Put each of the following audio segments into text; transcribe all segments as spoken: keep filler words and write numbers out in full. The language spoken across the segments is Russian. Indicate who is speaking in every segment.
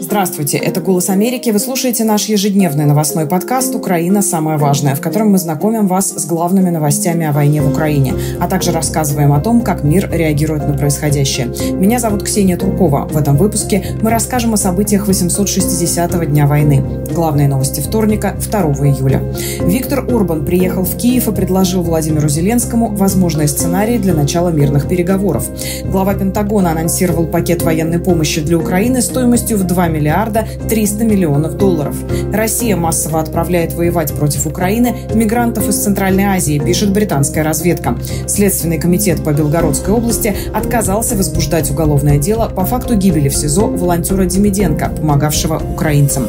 Speaker 1: Здравствуйте, это «Голос Америки». Вы слушаете наш ежедневный новостной подкаст «Украина. Самое важное», в котором мы знакомим вас с главными новостями о войне в Украине, а также рассказываем о том, как мир реагирует на происходящее. Меня зовут Ксения Туркова. В этом выпуске мы расскажем о событиях восемьсот шестидесятого дня войны. Главные новости вторника, второго июля. Виктор Орбан приехал в Киев и предложил Владимиру Зеленскому возможные сценарии для начала мирных переговоров. Глава Пентагона анонсировал пакет военной помощи для Украины стоимостью в два миллиарда триста миллионов долларов. Россия массово отправляет воевать против Украины мигрантов из Центральной Азии, пишет британская разведка. Следственный комитет по Белгородской области отказался возбуждать уголовное дело по факту гибели в СИЗО волонтера Демиденко, помогавшего украинцам.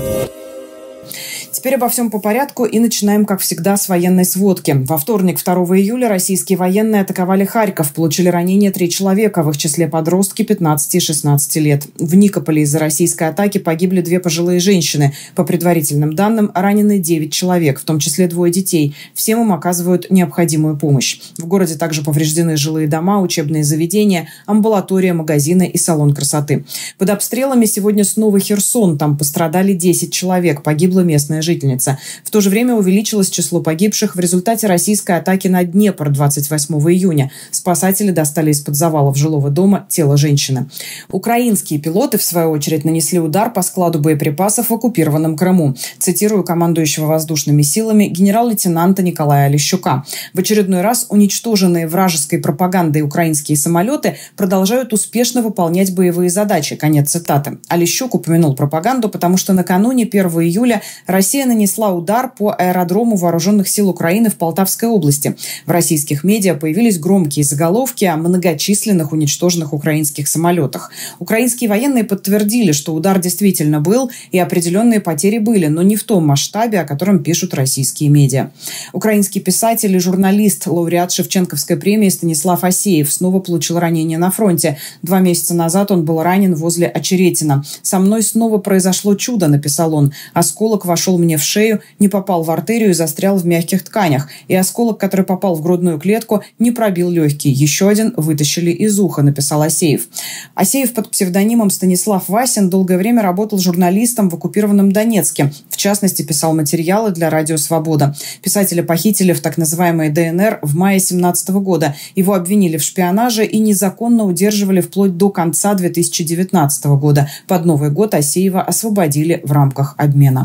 Speaker 1: Теперь обо всем по порядку и начинаем, как всегда, с военной сводки. Во вторник, второго июля, российские военные атаковали Харьков. Получили ранения три человека, в их числе подростки пятнадцати и шестнадцати лет. В Никополе из-за российской атаки погибли две пожилые женщины. По предварительным данным, ранены девять человек, в том числе двое детей. Всем им оказывают необходимую помощь. В городе также повреждены жилые дома, учебные заведения, амбулатория, магазины и салон красоты. Под обстрелами сегодня снова Херсон. Там пострадали десять человек, погибла местная жительница. В то же время увеличилось число погибших в результате российской атаки на Днепр двадцать восьмого июня. Спасатели достали из-под завалов жилого дома тело женщины. Украинские пилоты, в свою очередь, нанесли удар по складу боеприпасов в оккупированном Крыму. Цитирую командующего воздушными силами генерал-лейтенанта Николая Олещука. В очередной раз уничтоженные вражеской пропагандой украинские самолеты продолжают успешно выполнять боевые задачи. Конец цитаты. Олещук упомянул пропаганду, потому что накануне первого июля Россия Россия нанесла удар по аэродрому Вооруженных сил Украины в Полтавской области. В российских медиа появились громкие заголовки о многочисленных уничтоженных украинских самолетах. Украинские военные подтвердили, что удар действительно был и определенные потери были, но не в том масштабе, о котором пишут российские медиа. Украинский писатель и журналист, лауреат Шевченковской премии Станислав Асеев снова получил ранение на фронте. Два месяца назад он был ранен возле Очеретина. «Со мной снова произошло чудо», — написал он. «Осколок вошел мне в шею, не попал в артерию и застрял в мягких тканях. И осколок, который попал в грудную клетку, не пробил легкие. Еще один вытащили из уха», — написал Асеев. Асеев под псевдонимом Станислав Васин долгое время работал журналистом в оккупированном Донецке. В частности, писал материалы для «Радио Свобода». Писателя похитили в так называемой ДНР в мае две тысячи семнадцатого года. Его обвинили в шпионаже и незаконно удерживали вплоть до конца две тысячи девятнадцатого года. Под Новый год Асеева освободили в рамках обмена.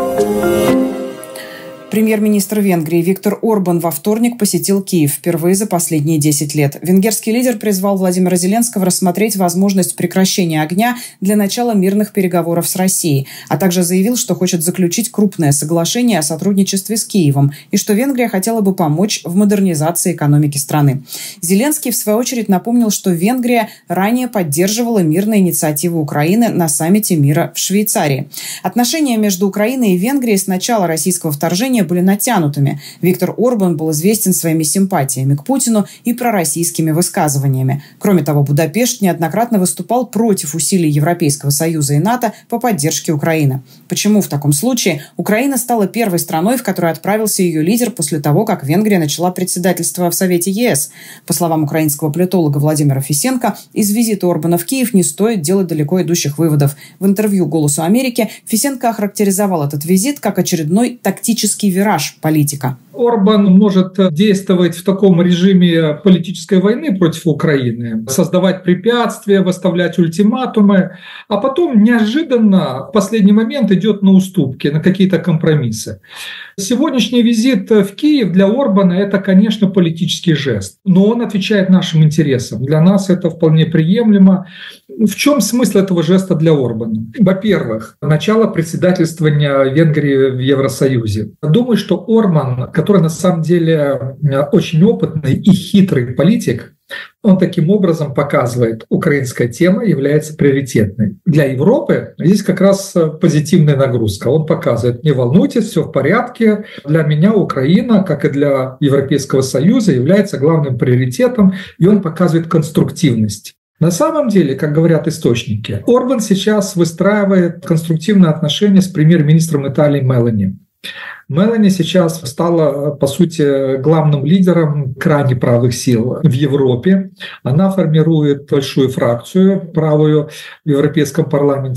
Speaker 1: Премьер-министр Венгрии Виктор Орбан во вторник посетил Киев впервые за последние десять лет. Венгерский лидер призвал Владимира Зеленского рассмотреть возможность прекращения огня для начала мирных переговоров с Россией, а также заявил, что хочет заключить крупное соглашение о сотрудничестве с Киевом и что Венгрия хотела бы помочь в модернизации экономики страны. Зеленский, в свою очередь, напомнил, что Венгрия ранее поддерживала мирные инициативы Украины на саммите мира в Швейцарии. Отношения между Украиной и Венгрией с начала российского вторжения были натянутыми. Виктор Орбан был известен своими симпатиями к Путину и пророссийскими высказываниями. Кроме того, Будапешт неоднократно выступал против усилий Европейского Союза и НАТО по поддержке Украины. Почему в таком случае Украина стала первой страной, в которую отправился ее лидер после того, как Венгрия начала председательство в Совете ЕС? По словам украинского политолога Владимира Фисенко, из визита Орбана в Киев не стоит делать далеко идущих выводов. В интервью «Голосу Америки» Фисенко охарактеризовал этот визит как очередной тактический вираж политика.
Speaker 2: Орбан может действовать в таком режиме политической войны против Украины, создавать препятствия, выставлять ультиматумы, а потом неожиданно в последний момент идет на уступки, на какие-то компромиссы. Сегодняшний визит в Киев для Орбана – это, конечно, политический жест, но он отвечает нашим интересам. Для нас это вполне приемлемо. В чем смысл этого жеста для Орбана? Во-первых, начало председательствования Венгрии в Евросоюзе. Думаю, что Орбан, который на самом деле очень опытный и хитрый политик, он таким образом показывает, украинская тема является приоритетной. Для Европы здесь как раз позитивная нагрузка. Он показывает: не волнуйтесь, все в порядке. Для меня Украина, как и для Европейского Союза, является главным приоритетом, и он показывает конструктивность. На самом деле, как говорят источники, Орбан сейчас выстраивает конструктивные отношения с премьер-министром Италии Мелони. Мелони сейчас стала, по сути, главным лидером крайне правых сил в Европе. Она формирует большую фракцию правую в Европейском парламенте.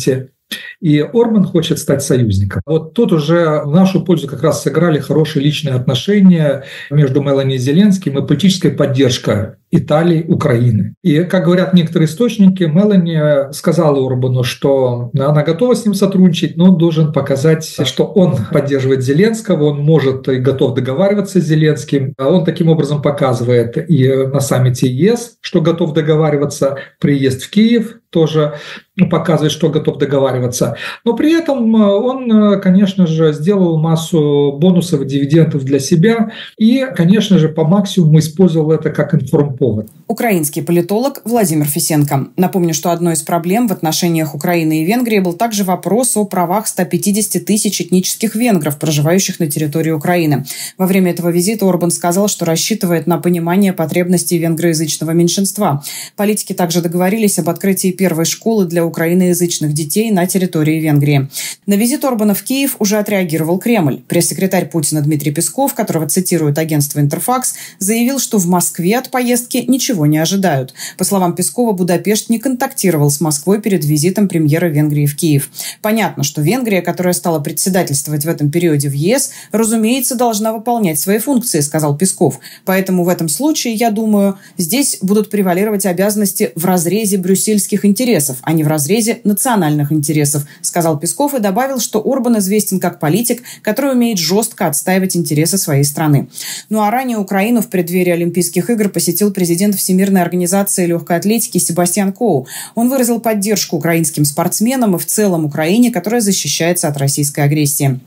Speaker 2: И Орбан хочет стать союзником. Вот тут уже в нашу пользу как раз сыграли хорошие личные отношения между Мелани и Зеленским и политическая поддержка Италии, Украины. И, как говорят некоторые источники, Мелани сказала Орбану, что она готова с ним сотрудничать, но он должен показать, что он поддерживает Зеленского, он может и готов договариваться с Зеленским. Он таким образом показывает и на саммите ЕС, что готов договариваться, приезд в Киев тоже показывает, что готов договариваться. Но при этом он, конечно же, сделал массу бонусов и дивидендов для себя и, конечно же, по максимуму использовал это как информповод.
Speaker 1: Украинский политолог Владимир Фисенко. Напомню, что одной из проблем в отношениях Украины и Венгрии был также вопрос о правах ста пятидесяти тысяч этнических венгров, проживающих на территории Украины. Во время этого визита Орбан сказал, что рассчитывает на понимание потребностей венгроязычного меньшинства. Политики также договорились об открытии первой школы для украиноязычных детей на территории Венгрии. На визит Орбана в Киев уже отреагировал Кремль. Пресс-секретарь Путина Дмитрий Песков, которого цитирует агентство «Интерфакс», заявил, что в Москве от поездки ничего не ожидают. По словам Пескова, Будапешт не контактировал с Москвой перед визитом премьера Венгрии в Киев. Понятно, что Венгрия, которая стала председательствовать в этом периоде в ЕС, разумеется, должна выполнять свои функции, сказал Песков. Поэтому в этом случае, я думаю, здесь будут превалировать обязанности в разрезе брюссельских интересов, а не в разрезе национальных интересов, сказал Песков и добавил, что Орбан известен как политик, который умеет жестко отстаивать интересы своей страны. Ну а ранее Украину в преддверии Олимпийских игр посетил президент Всемирной организации легкой атлетики Себастьян Коу. Он выразил поддержку украинским спортсменам и в целом Украине, которая защищается от российской агрессии.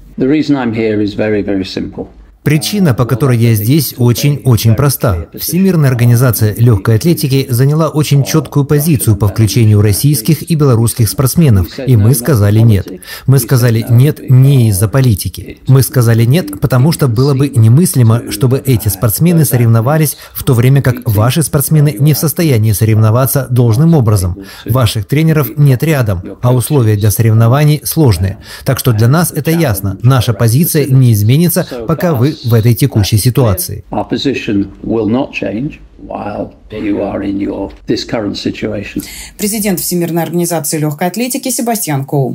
Speaker 3: Причина, по которой я здесь, очень-очень проста. Всемирная организация легкой атлетики заняла очень четкую позицию по включению российских и белорусских спортсменов, и мы сказали нет. Мы сказали нет не из-за политики. Мы сказали нет, потому что было бы немыслимо, чтобы эти спортсмены соревновались, в то время как ваши спортсмены не в состоянии соревноваться должным образом. Ваших тренеров нет рядом, а условия для соревнований сложные. Так что для нас это ясно. Наша позиция не изменится, пока вы в этой текущей ситуации.
Speaker 1: Президент Всемирной организации легкой атлетики Себастьян Коу.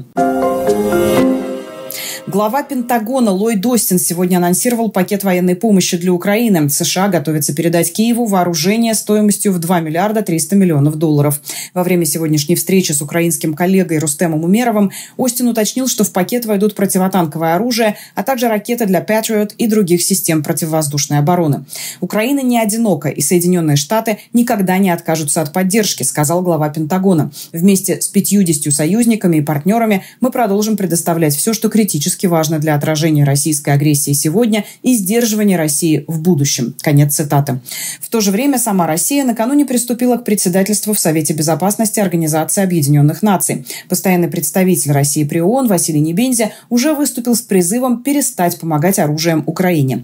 Speaker 1: Глава Пентагона Ллойд Остин сегодня анонсировал пакет военной помощи для Украины. США готовятся передать Киеву вооружение стоимостью в два миллиарда триста миллионов долларов. Во время сегодняшней встречи с украинским коллегой Рустемом Умеровым Остин уточнил, что в пакет войдут противотанковое оружие, а также ракеты для Patriot и других систем противовоздушной обороны. Украина не одинока, и Соединенные Штаты никогда не откажутся от поддержки, сказал глава Пентагона. Вместе с пятьюдесятью союзниками и партнерами мы продолжим предоставлять все, что критически важно для отражения российской агрессии сегодня и сдерживания России в будущем. Конец цитаты. В то же время сама Россия накануне приступила к председательству в Совете безопасности Организации Объединенных Наций. Постоянный представитель России при ООН Василий Небензя уже выступил с призывом перестать помогать оружием Украине.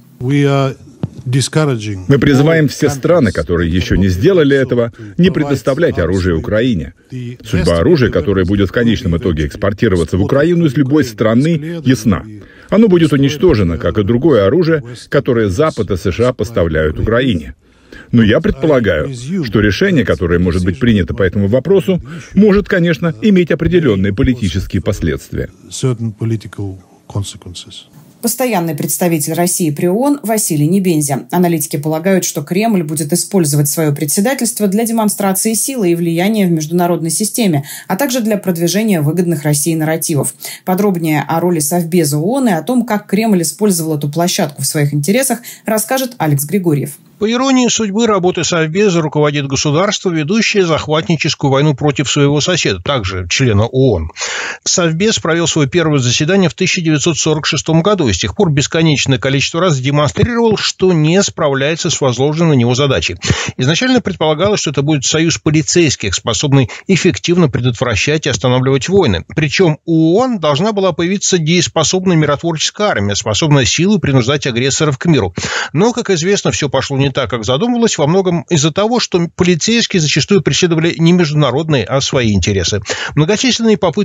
Speaker 4: Мы призываем все страны, которые еще не сделали этого, не предоставлять оружие Украине. Судьба оружия, которое будет в конечном итоге экспортироваться в Украину из любой страны, ясна. Оно будет уничтожено, как и другое оружие, которое Запад и США поставляют Украине. Но я предполагаю, что решение, которое может быть принято по этому вопросу, может, конечно, иметь определенные политические последствия.
Speaker 1: Постоянный представитель России при ООН Василий Небензя. Аналитики полагают, что Кремль будет использовать свое председательство для демонстрации силы и влияния в международной системе, а также для продвижения выгодных России нарративов. Подробнее о роли Совбеза ООН и о том, как Кремль использовал эту площадку в своих интересах, расскажет Алекс Григорьев.
Speaker 5: По иронии судьбы, работы Совбеза руководит государство, ведущее захватническую войну против своего соседа, также члена ООН. Совбез провел свое первое заседание в тысяча девятьсот сорок шестом году и с тех пор бесконечное количество раз демонстрировал, что не справляется с возложенной на него задачей. Изначально предполагалось, что это будет союз полицейских, способный эффективно предотвращать и останавливать войны. Причем у ООН должна была появиться дееспособная миротворческая армия, способная силой принуждать агрессоров к миру. Но, как известно, все пошло не так, как задумывалось, во многом из-за того, что полицейские зачастую преследовали не международные, а свои интересы. Многочисленные попытки реформировать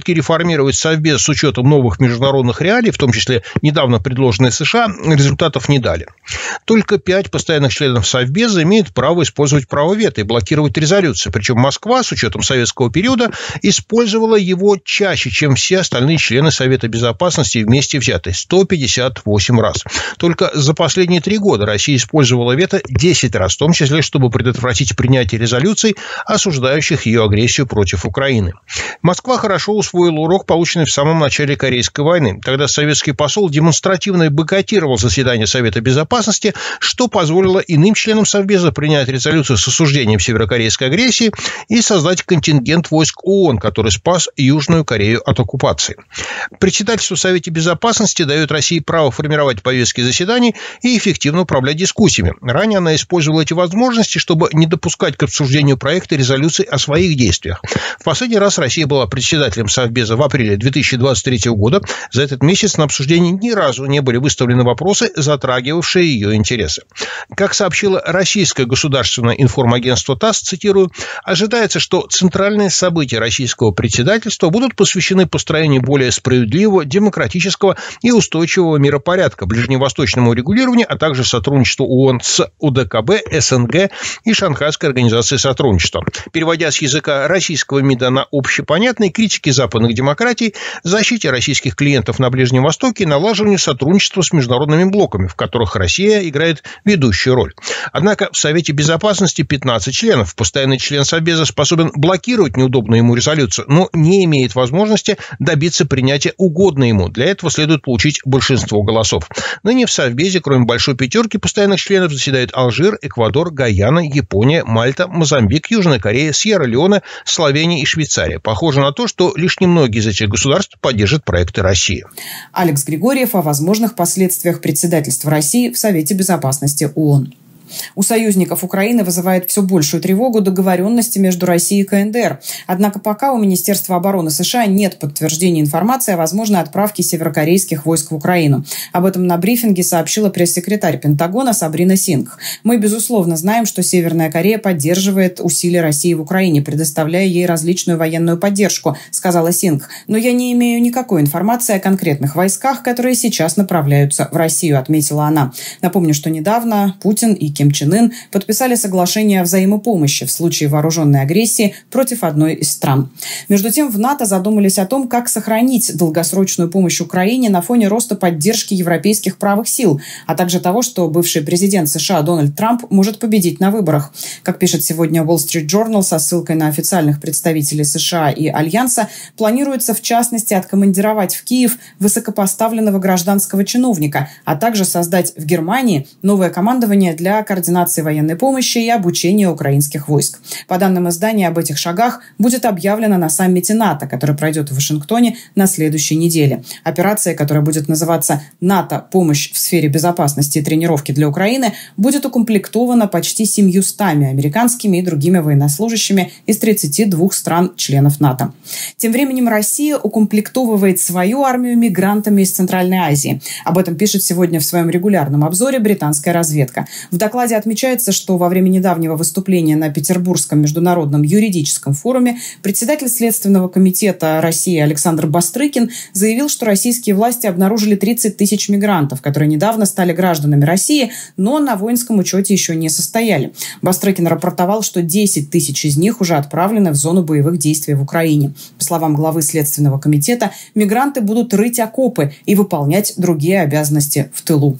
Speaker 5: реформировать Совбез с учетом новых международных реалий, в том числе недавно предложенные США, результатов не дали. Только пять постоянных членов Совбеза имеют право использовать право вето и блокировать резолюции. Причем Москва, с учетом советского периода, использовала его чаще, чем все остальные члены Совета Безопасности вместе взятые – сто пятьдесят восемь раз. Только за последние три года Россия использовала вето десять раз, в том числе, чтобы предотвратить принятие резолюций, осуждающих ее агрессию против Украины. Москва хорошо усвоила урок, полученный в самом начале Корейской войны, когда советский посол демонстративно бойкотировал заседание Совета Безопасности, что позволило иным членам Совбеза принять резолюцию с осуждением северокорейской агрессии и создать контингент войск ООН, который спас Южную Корею от оккупации. Председательство в Совете Безопасности дает России право формировать повестки заседаний и эффективно управлять дискуссиями. Ранее она использовала эти возможности, чтобы не допускать к обсуждению проекта резолюций о своих действиях. В последний раз Россия была председателем Совбеза в апреле две тысячи двадцать третьего года. За этот месяц на обсуждении ни разу не были выставлены вопросы, затрагивавшие ее интересы. Как сообщило российское государственное информагентство ТАСС, цитирую, «ожидается, что центральные события российского председательства будут посвящены построению более справедливого, демократического и устойчивого миропорядка, ближневосточному регулированию, а также сотрудничеству ООН с УДКБ, СНГ и Шанхайской организацией сотрудничества». Переводя с языка российского МИДа на общепонятный, критики западных демократий, защите российских клиентов на Ближнем Востоке и налаживанию сотрудничества с международными блоками, в которых Россия играет ведущую роль. Однако в Совете Безопасности пятнадцать членов. Постоянный член Совбеза способен блокировать неудобную ему резолюцию, но не имеет возможности добиться принятия угодной ему. Для этого следует получить большинство голосов. Ныне в Совбезе, кроме большой пятерки постоянных членов, заседают Алжир, Эквадор, Гаяна, Япония, Мальта, Мозамбик, Южная Корея, Сьерра-Леоне, Словения и Швейцария. Похоже на то, что лишь немногие из этих государств поддержат проекты России.
Speaker 1: Алекс Григорьев о возможных последствиях председательства России в Совете Безопасности ООН. У союзников Украины вызывает все большую тревогу договоренности между Россией и КНДР. Однако пока у Министерства обороны США нет подтверждения информации о возможной отправке северокорейских войск в Украину. Об этом на брифинге сообщила пресс-секретарь Пентагона Сабрина Сингх. «Мы, безусловно, знаем, что Северная Корея поддерживает усилия России в Украине, предоставляя ей различную военную поддержку», сказала Сингх. «Но я не имею никакой информации о конкретных войсках, которые сейчас направляются в Россию», отметила она. Напомню, что недавно Путин и Ким Чен Ын подписали соглашение о взаимопомощи в случае вооруженной агрессии против одной из стран. Между тем, в НАТО задумались о том, как сохранить долгосрочную помощь Украине на фоне роста поддержки европейских правых сил, а также того, что бывший президент США Дональд Трамп может победить на выборах. Как пишет сегодня Wall Street Journal со ссылкой на официальных представителей США и Альянса, планируется в частности откомандировать в Киев высокопоставленного гражданского чиновника, а также создать в Германии новое командование для координации военной помощи и обучения украинских войск. По данным издания, об этих шагах будет объявлено на саммите НАТО, который пройдет в Вашингтоне на следующей неделе. Операция, которая будет называться «НАТО. Помощь в сфере безопасности и тренировки для Украины», будет укомплектована почти семьюстами американскими и другими военнослужащими из тридцати двух стран-членов НАТО. Тем временем Россия укомплектовывает свою армию мигрантами из Центральной Азии. Об этом пишет сегодня в своем регулярном обзоре британская разведка. В докладе В докладе отмечается, что во время недавнего выступления на Петербургском международном юридическом форуме председатель Следственного комитета России Александр Бастрыкин заявил, что российские власти обнаружили тридцать тысяч мигрантов, которые недавно стали гражданами России, но на воинском учете еще не состояли. Бастрыкин рапортовал, что десять тысяч из них уже отправлены в зону боевых действий в Украине. По словам главы Следственного комитета, мигранты будут рыть окопы и выполнять другие обязанности в тылу.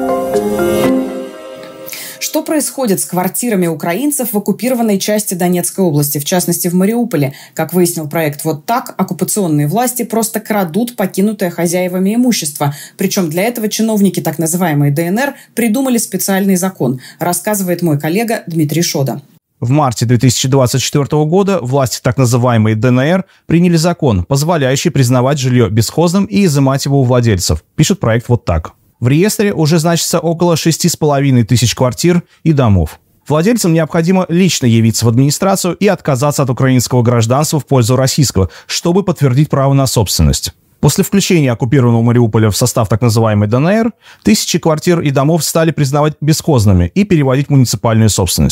Speaker 1: Что происходит с квартирами украинцев в оккупированной части Донецкой области, в частности в Мариуполе? Как выяснил проект «Вот так», оккупационные власти просто крадут покинутое хозяевами имущество. Причем для этого чиновники так называемой ДНР придумали специальный закон, рассказывает мой коллега Дмитрий Шода.
Speaker 6: В марте две тысячи двадцать четвёртого года власти так называемой ДНР приняли закон, позволяющий признавать жилье бесхозным и изымать его у владельцев, пишет проект «Вот так». В реестре уже значится около шести с половиной тысяч квартир и домов. Владельцам необходимо лично явиться в администрацию и отказаться от украинского гражданства в пользу российского, чтобы подтвердить право на собственность. После включения оккупированного Мариуполя в состав так называемой ДНР, тысячи квартир и домов стали признавать бесхозными и переводить в муниципальную собственность.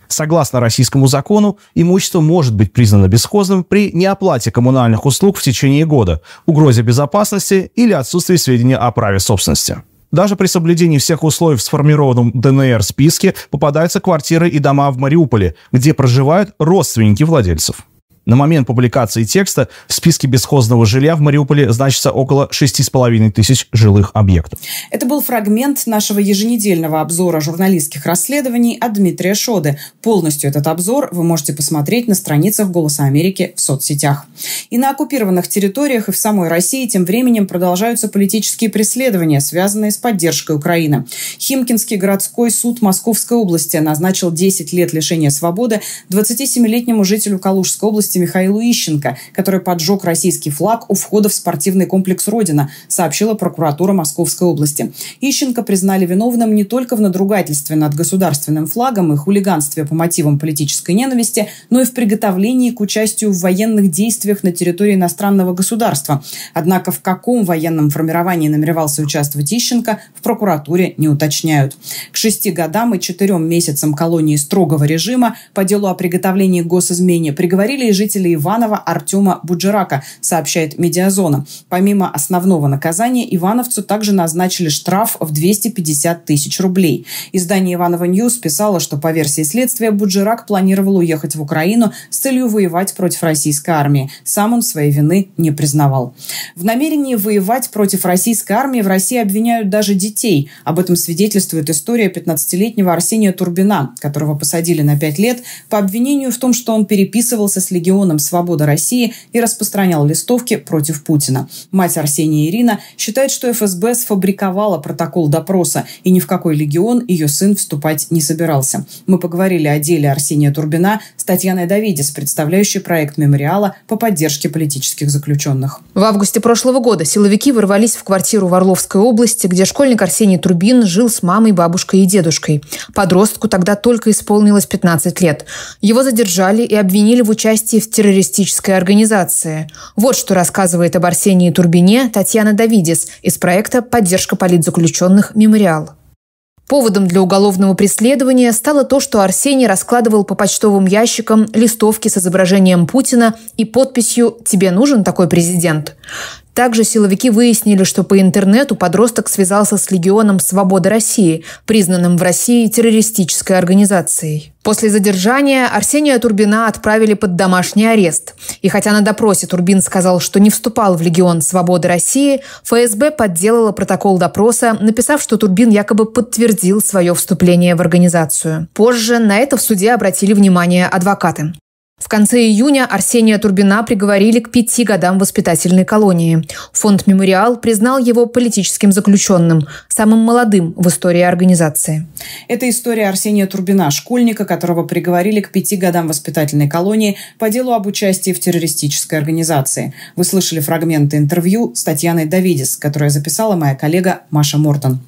Speaker 6: Согласно российскому закону, имущество может быть признано бесхозным при неоплате коммунальных услуг в течение года, угрозе безопасности или отсутствии сведений о праве собственности. Даже при соблюдении всех условий в сформированном ДНР списке попадаются квартиры и дома в Мариуполе, где проживают родственники владельцев. На момент публикации текста в списке бесхозного жилья в Мариуполе значится около шести с половиной тысяч жилых объектов.
Speaker 1: Это был фрагмент нашего еженедельного обзора журналистских расследований от Дмитрия Шоды. Полностью этот обзор вы можете посмотреть на страницах «Голоса Америки» в соцсетях. И на оккупированных территориях и в самой России тем временем продолжаются политические преследования, связанные с поддержкой Украины. Химкинский городской суд Московской области назначил десять лет лишения свободы двадцатисемилетнему жителю Калужской области Михаилу Ищенко, который поджег российский флаг у входа в спортивный комплекс «Родина», сообщила прокуратура Московской области. Ищенко признали виновным не только в надругательстве над государственным флагом и хулиганстве по мотивам политической ненависти, но и в приготовлении к участию в военных действиях на территории иностранного государства. Однако в каком военном формировании намеревался участвовать Ищенко, в прокуратуре не уточняют. К шести годам и четырем месяцам колонии строгого режима по делу о приготовлении к госизмене приговорили и жители жителя Иванова Артема Буджирака, сообщает «Медиазона». Помимо основного наказания, ивановцу также назначили штраф в двести пятьдесят тысяч рублей. Издание «Иваново Ньюс» писало, что по версии следствия Буджирак планировал уехать в Украину с целью воевать против российской армии. Сам он своей вины не признавал. В намерении воевать против российской армии в России обвиняют даже детей. Об этом свидетельствует история пятнадцатилетнего Арсения Турбина, которого посадили на пять лет по обвинению в том, что он переписывался с легионом «Свобода России» и распространял листовки против Путина. Мать Арсения Ирина считает, что эф эс бэ сфабриковала протокол допроса, и ни в какой легион ее сын вступать не собирался. Мы поговорили о деле Арсения Турбина с Татьяной Давидис, представляющей проект мемориала по поддержке политических заключенных.
Speaker 7: В августе прошлого года силовики ворвались в квартиру в Орловской области, где школьник Арсений Турбин жил с мамой, бабушкой и дедушкой. Подростку тогда только исполнилось пятнадцать лет. Его задержали и обвинили в участии в террористической организации. Вот что рассказывает об Арсении Турбине Татьяна Давидис из проекта «Поддержка политзаключенных. Мемориал». Поводом для уголовного преследования стало то, что Арсений раскладывал по почтовым ящикам листовки с изображением Путина и подписью «Тебе нужен такой президент?». Также силовики выяснили, что по интернету подросток связался с легионом «Свобода России», признанным в России террористической организацией. После задержания Арсения Турбина отправили под домашний арест. И хотя на допросе Турбин сказал, что не вступал в легион «Свободы России», эф эс бэ подделала протокол допроса, написав, что Турбин якобы подтвердил свое вступление в организацию. Позже на это в суде обратили внимание адвокаты. В конце июня Арсения Турбина приговорили к пяти годам воспитательной колонии. Фонд «Мемориал» признал его политическим заключенным, самым молодым в истории организации.
Speaker 1: Это история Арсения Турбина, школьника, которого приговорили к пяти годам воспитательной колонии по делу об участии в террористической организации. Вы слышали фрагменты интервью с Татьяной Давидис, которое записала моя коллега Маша Мортон.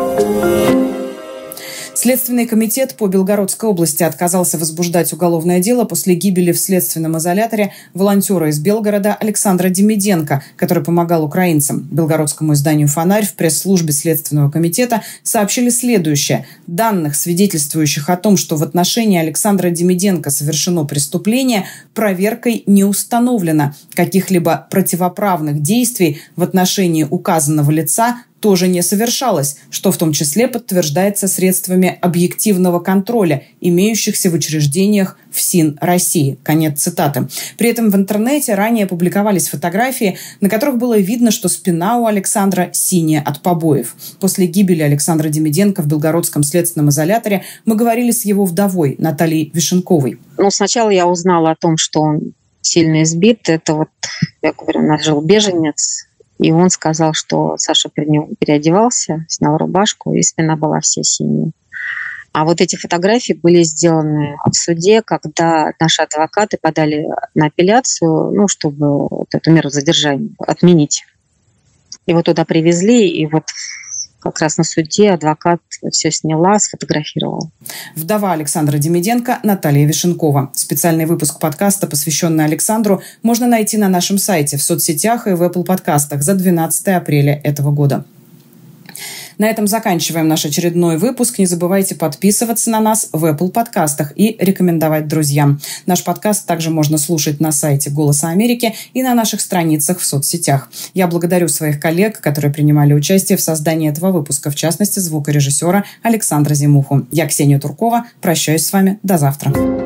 Speaker 1: Следственный комитет по Белгородской области отказался возбуждать уголовное дело после гибели в следственном изоляторе волонтера из Белгорода Александра Демиденко, который помогал украинцам. Белгородскому изданию «Фонарь» в пресс-службе Следственного комитета сообщили следующее. Данных, свидетельствующих о том, что в отношении Александра Демиденко совершено преступление, проверкой не установлено. Каких-либо противоправных действий в отношении указанного лица тоже не совершалось, что в том числе подтверждается средствами объективного контроля, имеющихся в учреждениях ФСИН России. Конец цитаты. При этом в интернете ранее публиковались фотографии, на которых было видно, что спина у Александра синяя от побоев. После гибели Александра Демиденко в Белгородском следственном изоляторе мы говорили с его вдовой Натальей Вишенковой.
Speaker 8: Ну, сначала я узнала о том, что он сильно избит. Это вот, я говорю, у нас жил беженец. И он сказал, что Саша при нем переодевался, снял рубашку, и спина была вся синяя. А вот эти фотографии были сделаны в суде, когда наши адвокаты подали на апелляцию, ну, чтобы вот эту меру задержания отменить. Его туда привезли, и вот как раз на суде адвокат все сняла, сфотографировала.
Speaker 1: Вдова Александра Демиденко Наталья Вишенкова. Специальный выпуск подкаста, посвященный Александру, можно найти на нашем сайте, в соцсетях и в Apple подкастах за двенадцатое апреля этого года. На этом заканчиваем наш очередной выпуск. Не забывайте подписываться на нас в Apple подкастах и рекомендовать друзьям. Наш подкаст также можно слушать на сайте «Голоса Америки» и на наших страницах в соцсетях. Я благодарю своих коллег, которые принимали участие в создании этого выпуска, в частности, звукорежиссера Александра Зимуху. Я Ксения Туркова. Прощаюсь с вами. До завтра.